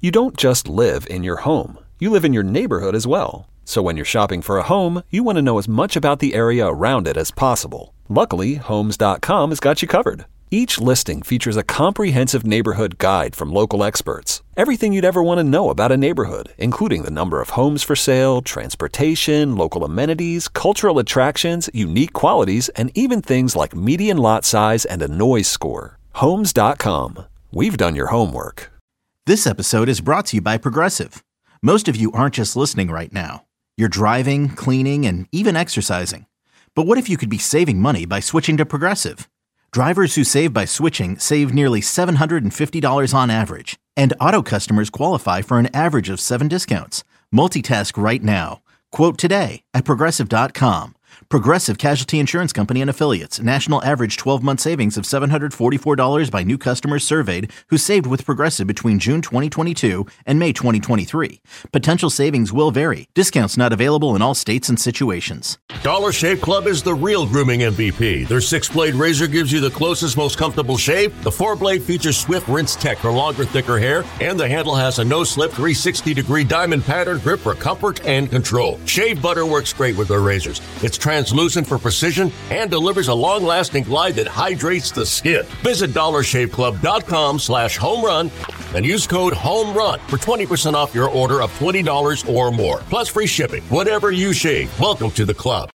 You don't just live in your home. You live in your neighborhood as well. So when you're shopping for a home, you want to know as much about the area around it as possible. Luckily, Homes.com has got you covered. Each listing features a comprehensive neighborhood guide from local experts. Everything you'd ever want to know about a neighborhood, including the number of homes for sale, transportation, local amenities, cultural attractions, unique qualities, and even things like median lot size and a noise score. Homes.com. We've done your homework. This episode is brought to you by Progressive. Most of you aren't just listening right now. You're driving, cleaning, and even exercising. But what if you could be saving money by switching to Progressive? Drivers who save by switching save nearly $750 on average. And auto customers qualify for an average of 7 discounts. Multitask right now. Quote today at Progressive.com. Progressive Casualty Insurance Company and Affiliates. National average 12-month savings of $744 by new customers surveyed who saved with Progressive between June 2022 and May 2023. Potential savings will vary. Discounts not available in all states and situations. Dollar Shave Club is the real grooming MVP. Their 6-blade razor gives you the closest, most comfortable shave. The 4-blade features swift rinse tech for longer, thicker hair. And the handle has a no-slip 360-degree diamond pattern grip for comfort and control. Shave butter works great with their razors. It's translucent for precision and delivers a long-lasting glide that hydrates the skin. Visit dollarshaveclub.com/homerun and use code HOMERUN for 20% off your order of $20 or more. Plus free shipping. Whatever you shave, welcome to the club.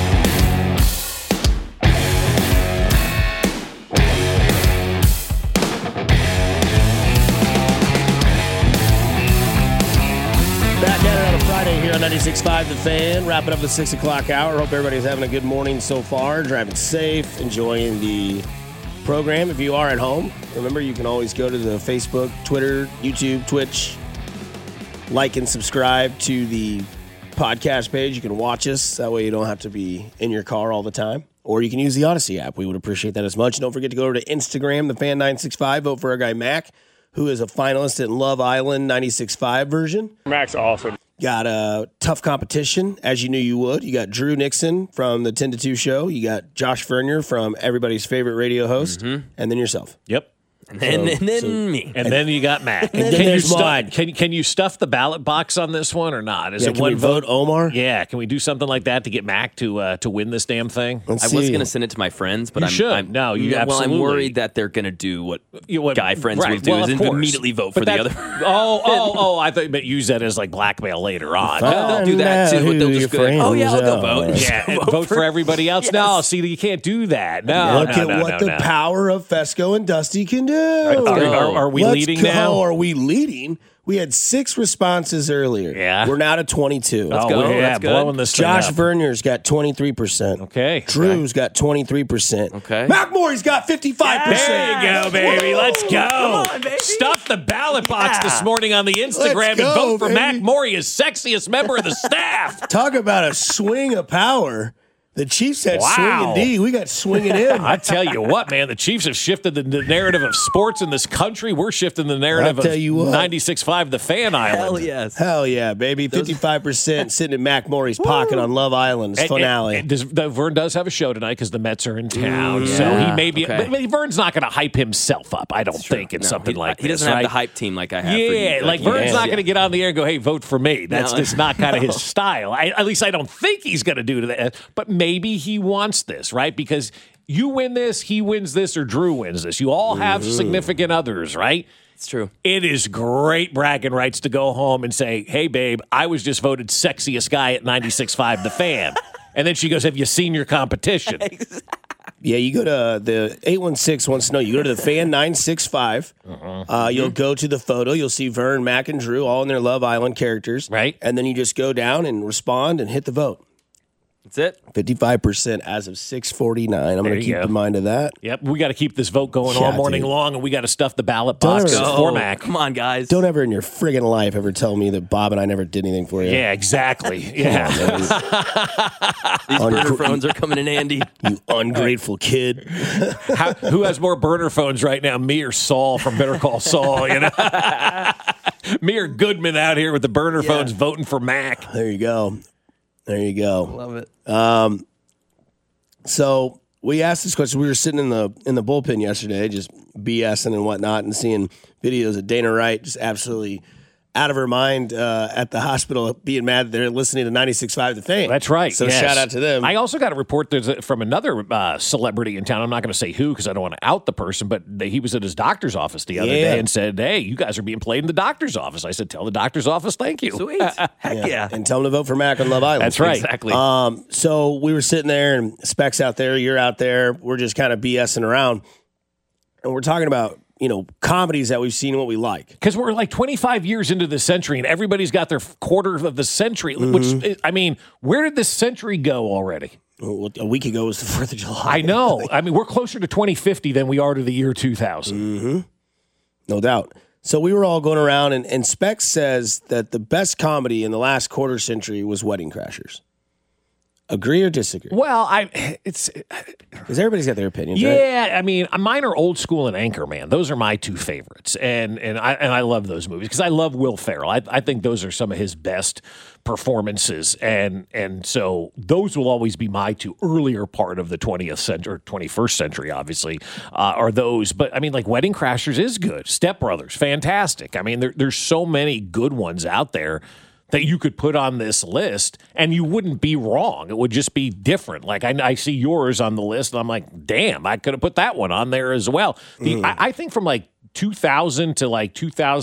Back at it on a Friday here on 96.5 The Fan. Wrapping up the 6 o'clock hour. Hope everybody's having a good morning so far. Driving safe, enjoying the program. If you are at home, remember you can always go to the Facebook, Twitter, YouTube, Twitch. Like and subscribe to the podcast page. You can watch us. That way you don't have to be in your car all the time. Or you can use the Odyssey app. We would appreciate that as much. Don't forget to go over to Instagram, The Fan 965. Vote for our guy Mac, who is a finalist in Love Island 96.5 version. Mac's awesome. Got a tough competition, as you knew you would. You got Drew Nixon from the 10 to 2 show. You got Josh Vernier from everybody's favorite radio host. And then yourself. Yep. And then me. And then you got Mac. And then there's mine. Can you stuff the ballot box on this one or not? Is it can one we vote Omar? Yeah. Can we do something like that to get Mac to win this damn thing? I was going to send it to my friends, but You should. No, you absolutely. I'm worried that they're going to do what guy friends right. will do, Well, is of course. immediately vote But for the other. I thought you meant use that as like blackmail later on. They'll do that too. But they'll just go, oh yeah, I'll go vote. Yeah, and vote for everybody else. Yes. No, see, you can't do that. No, Look at what the power of Fesco and Dusty can do. Are we leading now? Are we leading? We had 6 responses earlier. Yeah. We're now to 22. Let's go. Yeah, That's good. blowing this thing Josh up. Vernier's got 23%. Okay. Drew's got 23%. Okay. Mac Morey's got 55%. There you go, baby. Let's go. Come on, baby. Stuff the ballot box this morning on the Instagram Let's and go, vote for baby. Mac Morey as sexiest member of the staff. Talk about a swing of power. The Chiefs had Wow. swinging D. We got swinging in. I tell you what, man, the Chiefs have shifted the narrative of sports in this country. We're shifting the narrative I'll tell you what. of 96.5 The Fan Island. Hell yes. Hell yeah, baby. 55% sitting in Mac Morey's pocket on Love Island's finale. And Vern does have a show tonight because the Mets are in town. So he may be. Okay. But Vern's not going to hype himself up, I don't think, in something like this. He doesn't have right? the hype team like I have. Yeah, for you. like Vern's not going to get on the air and go, hey, vote for me. That's No. just not kind of his style. At least I don't think he's going to do that. But maybe he wants this, right? Because you win this, he wins this, or Drew wins this. You all have significant others, right? It's true. It is great bragging rights to go home and say, hey, babe, I was just voted sexiest guy at 96.5 The Fan. And then she goes, have you seen your competition? Yeah, you go to the 816 wants to know. You go to the Fan 965. You'll go to the photo. You'll see Vern, Mac, and Drew all in their Love Island characters. Right. And then you just go down and respond and hit the vote. That's it. 55% as of 6:49. I'm going to you keep go. in mind of that. Yep, we got to keep this vote going Yeah, all morning dude. long, and we got to stuff the ballot box Don't for Mac. Come on, guys. Don't ever in your friggin' life ever tell me that Bob and I never did anything for you. Yeah, exactly. Yeah. These burner phones are coming in handy. You ungrateful kid. Who has more burner phones right now, me or Saul from Better Call Saul? You know, me or Goodman out here with the burner phones voting for Mac. There you go. There you go. Love it. So we asked this question. We were sitting in the bullpen yesterday, just BSing and whatnot, and seeing videos of Dana Wright just absolutely out of her mind at the hospital being mad that they're listening to 96.5 The Fan. That's right. So yes. shout out to them. I also got a report from another celebrity in town. I'm not going to say who because I don't want to out the person, but he was at his doctor's office the other day and said, hey, you guys are being played in the doctor's office. I said, tell the doctor's office thank you. Sweet. Heck yeah. And tell them to vote for Mac on Love Island. That's right. Exactly. So we were sitting there, and Specs out there, you're out there. We're just kind of BSing around. And we're talking about, comedies that we've seen and what we like. Because we're like 25 years into the century, and everybody's got their quarter of the century, which, I mean, where did this century go already? Well, a week ago was the 4th of July. I know. I mean, we're closer to 2050 than we are to the year 2000. No doubt. So we were all going around, and Specs says that the best comedy in the last quarter century was Wedding Crashers. Agree or disagree? Well, Because everybody's got their opinions, right? yeah, I mean, mine are Old School and Anchorman. Those are my two favorites, and I love those movies because I love Will Ferrell. I think those are some of his best performances, and so those will always be my two. Earlier part of the 20th century, or 21st century, obviously, are those. But I mean, like Wedding Crashers is good. Step Brothers, fantastic. I mean, there's so many good ones out there that you could put on this list and you wouldn't be wrong. It would just be different. Like I see yours on the list and I'm like, damn, I could have put that one on there as well. I think from like 2000 to like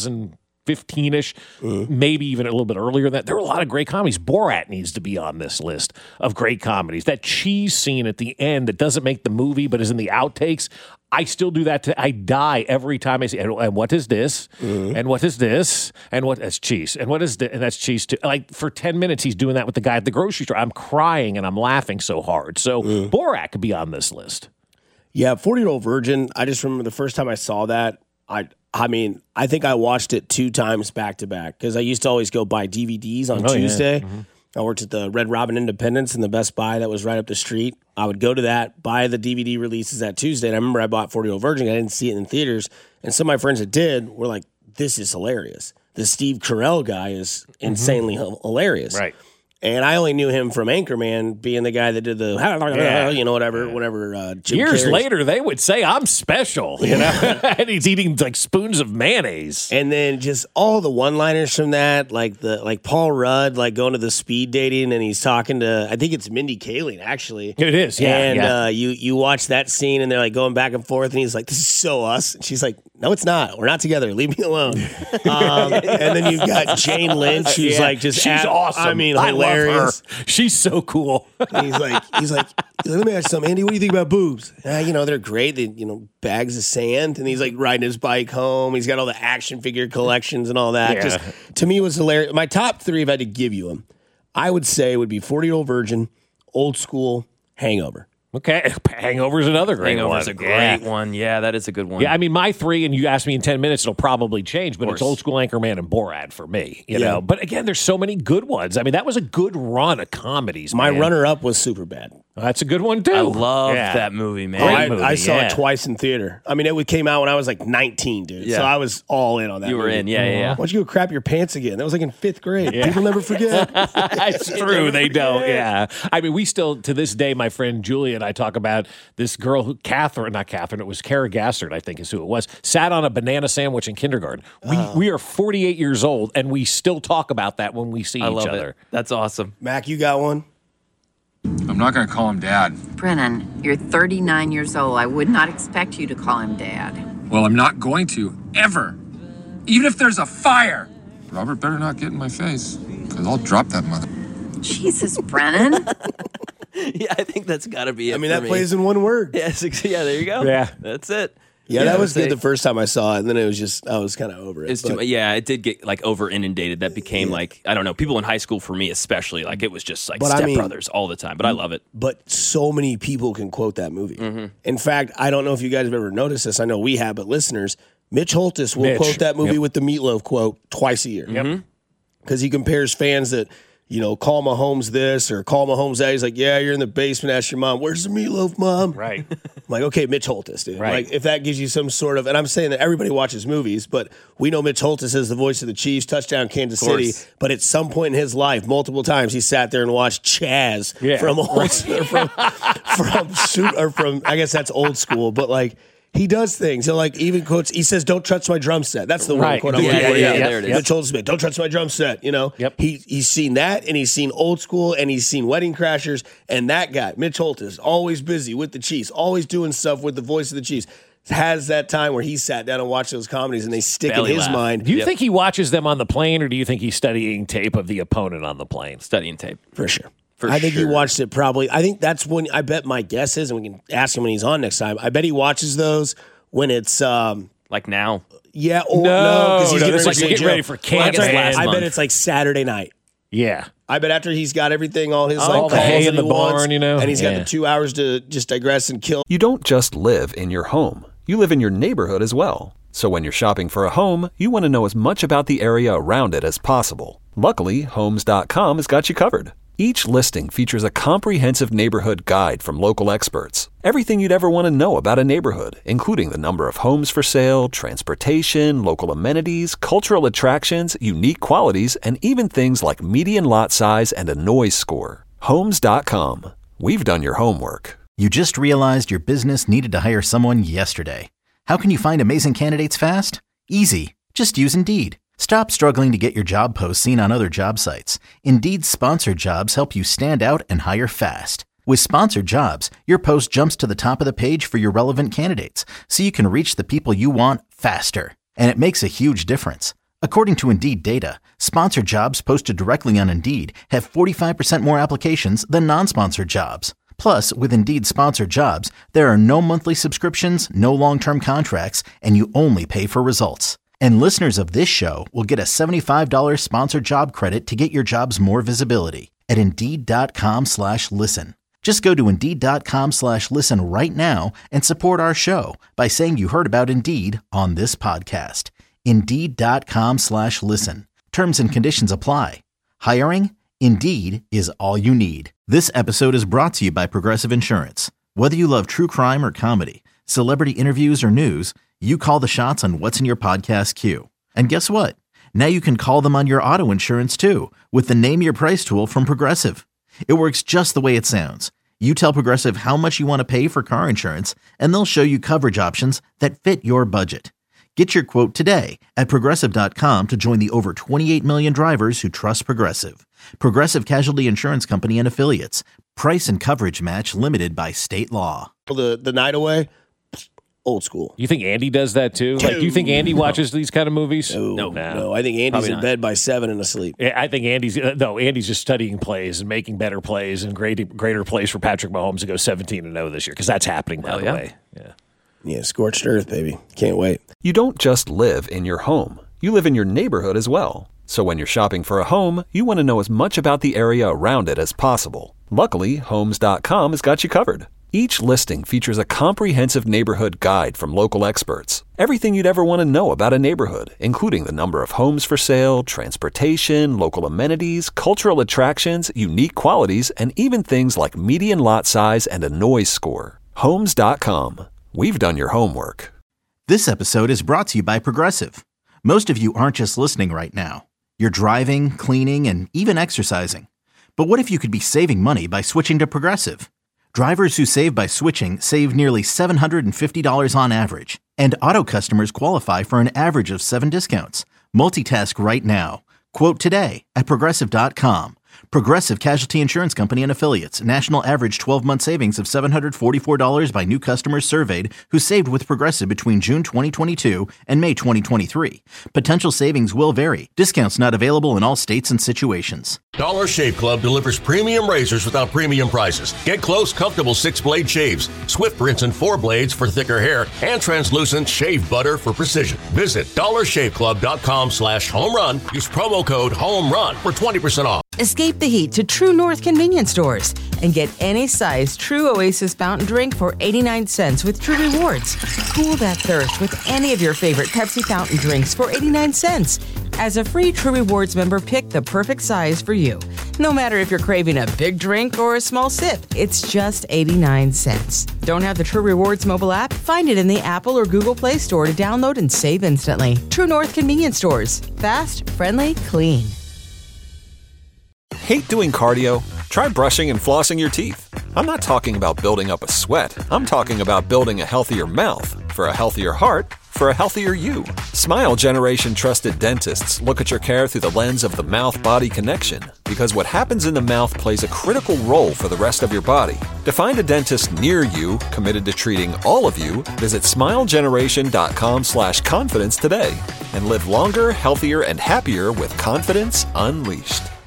2015-ish, maybe even a little bit earlier than that, there were a lot of great comedies. Borat needs to be on this list of great comedies. That cheese scene at the end that doesn't make the movie but is in the outtakes, I still do that. I die every time I see. And what is this? And what is this? And what is cheese? And what is this? And that's cheese too. Like for 10 minutes, he's doing that with the guy at the grocery store. I'm crying and I'm laughing so hard. So Borat could be on this list. Yeah, 40-Year-Old Virgin. I just remember the first time I saw that. I mean, I think I watched it 2 times back to back because I used to always go buy DVDs on Tuesday. Yeah. I worked at the Red Robin Independence in the Best Buy that was right up the street. I would go to that, buy the DVD releases that Tuesday. And I remember I bought 40-Year-Old Virgin. I didn't see it in theaters. And some of my friends that did were like, this is hilarious. The Steve Carell guy is insanely hilarious. Right. And I only knew him from Anchorman, being the guy that did the, whatever. Jim Years Carrey's. later, they would say, I'm special, and he's eating like spoons of mayonnaise. And then just all the one-liners from that, like Paul Rudd, like going to the speed dating, and he's talking to, I think it's Mindy Kaling, actually. It is, yeah. And you watch that scene, and they're like going back and forth, and he's like, this is so us. And she's like, no, it's not. We're not together. Leave me alone. And then you've got Jane Lynch, who's like just she's awesome. I mean, I hilarious. love her. She's so cool. He's like, let me ask you something, Andy. What do you think about boobs? They're great. They, bags of sand, and he's like riding his bike home. He's got all the action figure collections and all that. Yeah. Just to me, it was hilarious. My top 3, if I had to give you them, I would say would be 40-Year-Old Virgin, Old School, Hangover. Okay, Hangover's another great one. Hangover's a great one. Yeah, that is a good one. Yeah, I mean, my 3, and you asked me in 10 minutes, it'll probably change, but it's Old School, Anchorman, and Borat for me. You know, but again, there's so many good ones. I mean, that was a good run of comedies. My man. runner-up was Superbad. That's a good one too. I loved that movie, man. I saw it twice in theater. I mean, it came out when I was like 19, dude. Yeah. So I was all in on that. You were movie. in, yeah. Why don't you go crap your pants again? That was like in 5th grade. People never forget. It's true. They don't. Yeah. I mean, we still, to this day, my friend Julia and I talk about this girl who, not Catherine, it was Kara Gassard, I think is who it was, sat on a banana sandwich in kindergarten. We are 48 years old, and we still talk about that when we see each other. That's awesome. Mac, you got one? I'm not going to call him Dad. Brennan, you're 39 years old. I would not expect you to call him Dad. Well, I'm not going to, ever. Even if there's a fire. Robert better not get in my face, because I'll drop that mother. Jesus, Brennan. Yeah, I think that's got to be it. I mean, that plays in one word. Yes, yeah, there you go. Yeah. That's it. Yeah, that was good the first time I saw it, and then it was just, I was kind of over it. It did get like over inundated. That became like, I don't know, people in high school for me especially, like it was just like Step Brothers all the time, but I love it. But so many people can quote that movie. In fact, I don't know if you guys have ever noticed this. I know we have, but listeners, Mitch Holthus will quote that movie with the Meatloaf quote twice a year. Because he compares fans that, call Mahomes this or call Mahomes that. He's like, yeah, you're in the basement, ask your mom, where's the Meatloaf, Mom? Right. I'm like, okay, Mitch Holthus, dude. Right. Like, if that gives you some sort of, and I'm saying that everybody watches movies, but we know Mitch Holthus is the voice of the Chiefs, touchdown Kansas City, but at some point in his life, multiple times, he sat there and watched Chaz from I guess that's Old School, but like, He does things. He'll even quotes. He says, "Don't touch my drum set." That's the one quote. Yeah, there it is. Mitch Holthus, don't touch my drum set. Yep. He's seen that, and he's seen Old School, and he's seen Wedding Crashers, and that guy, Mitch Holthus, always busy with the Chiefs, always doing stuff with the voice of the Chiefs. Has that time where he sat down and watched those comedies, and they stick in his mind. Do you think he watches them on the plane, or do you think he's studying tape of the opponent on the plane? Studying tape. For sure. I think he watched it probably. I think that's when, I bet my guess is, and we can ask him when he's on next time, I bet he watches those when it's like now. Yeah, or no, because he's getting ready for camp. I bet it's like Saturday night. Yeah. I bet after he's got everything, all his all the hay in the barn, and he's got the 2 hours to just digress and kill. You don't just live in your home. You live in your neighborhood as well. So when you're shopping for a home, you want to know as much about the area around it as possible. Luckily, Homes.com has got you covered. Each listing features a comprehensive neighborhood guide from local experts. Everything you'd ever want to know about a neighborhood, including the number of homes for sale, transportation, local amenities, cultural attractions, unique qualities, and even things like median lot size and a noise score. Homes.com. We've done your homework. You just realized your business needed to hire someone yesterday. How can you find amazing candidates fast? Easy. Just use Indeed. Stop struggling to get your job posts seen on other job sites. Indeed's sponsored jobs help you stand out and hire fast. With sponsored jobs, your post jumps to the top of the page for your relevant candidates, so you can reach the people you want faster. And it makes a huge difference. According to Indeed data, sponsored jobs posted directly on Indeed have 45% more applications than non-sponsored jobs. Plus, with Indeed sponsored jobs, there are no monthly subscriptions, no long-term contracts, and you only pay for results. And listeners of this show will get a $75 sponsored job credit to get your jobs more visibility at Indeed.com/listen. Just go to Indeed.com/listen right now and support our show by saying you heard about Indeed on this podcast. Indeed.com/listen. Terms and conditions apply. Hiring? Indeed is all you need. This episode is brought to you by Progressive Insurance. Whether you love true crime or comedy, celebrity interviews or news, you call the shots on what's in your podcast queue. And guess what? Now you can call them on your auto insurance too with the Name Your Price tool from Progressive. It works just the way it sounds. You tell Progressive how much you want to pay for car insurance, and they'll show you coverage options that fit your budget. Get your quote today at Progressive.com to join the over 28 million drivers who trust Progressive. Progressive Casualty Insurance Company and Affiliates. Price and coverage match limited by state law. The night away, Old School. You think Andy does that too? Like, do you think Andy watches these kind of movies? No. I think Andy's in bed by 7 and asleep. I think Andy's just studying plays and making better plays and greater plays for Patrick Mahomes to go 17-0 this year, because that's happening, by the way. Yeah, scorched earth, baby. Can't wait. You don't just live in your home. You live in your neighborhood as well. So when you're shopping for a home, you want to know as much about the area around it as possible. Luckily, Homes.com has got you covered. Each listing features a comprehensive neighborhood guide from local experts. Everything you'd ever want to know about a neighborhood, including the number of homes for sale, transportation, local amenities, cultural attractions, unique qualities, and even things like median lot size and a noise score. Homes.com. We've done your homework. This episode is brought to you by Progressive. Most of you aren't just listening right now. You're driving, cleaning, and even exercising. But what if you could be saving money by switching to Progressive? Drivers who save by switching save nearly $750 on average. And auto customers qualify for an average of 7 discounts. Multitask right now. Quote today at Progressive.com. Progressive Casualty Insurance Company and Affiliates. National average 12-month savings of $744 by new customers surveyed who saved with Progressive between June 2022 and May 2023. Potential savings will vary. Discounts not available in all states and situations. Dollar Shave Club delivers premium razors without premium prices. Get close, comfortable 6-blade shaves, swift rinse and 4 blades for thicker hair, and translucent shave butter for precision. Visit dollarshaveclub.com/homerun. Use promo code HOMERUN for 20% off. Escape the heat to True North convenience stores and get any size True Oasis fountain drink for 89 cents with True Rewards. Cool that thirst with any of your favorite Pepsi fountain drinks for 89 cents. As a free True Rewards member, pick the perfect size for you. No matter if you're craving a big drink or a small sip, it's just 89 cents. Don't have the True Rewards mobile app? Find it in the Apple or Google Play Store to download and save instantly. True North convenience stores. Fast, friendly, clean. Hate doing cardio? Try brushing and flossing your teeth. I'm not talking about building up a sweat. I'm talking about building a healthier mouth. for a healthier heart, for a healthier you. Smile Generation trusted dentists look at your care through the lens of the mouth-body connection, because what happens in the mouth plays a critical role for the rest of your body. To find a dentist near you committed to treating all of you, visit smilegeneration.com/confidence today and live longer, healthier, and happier with confidence unleashed.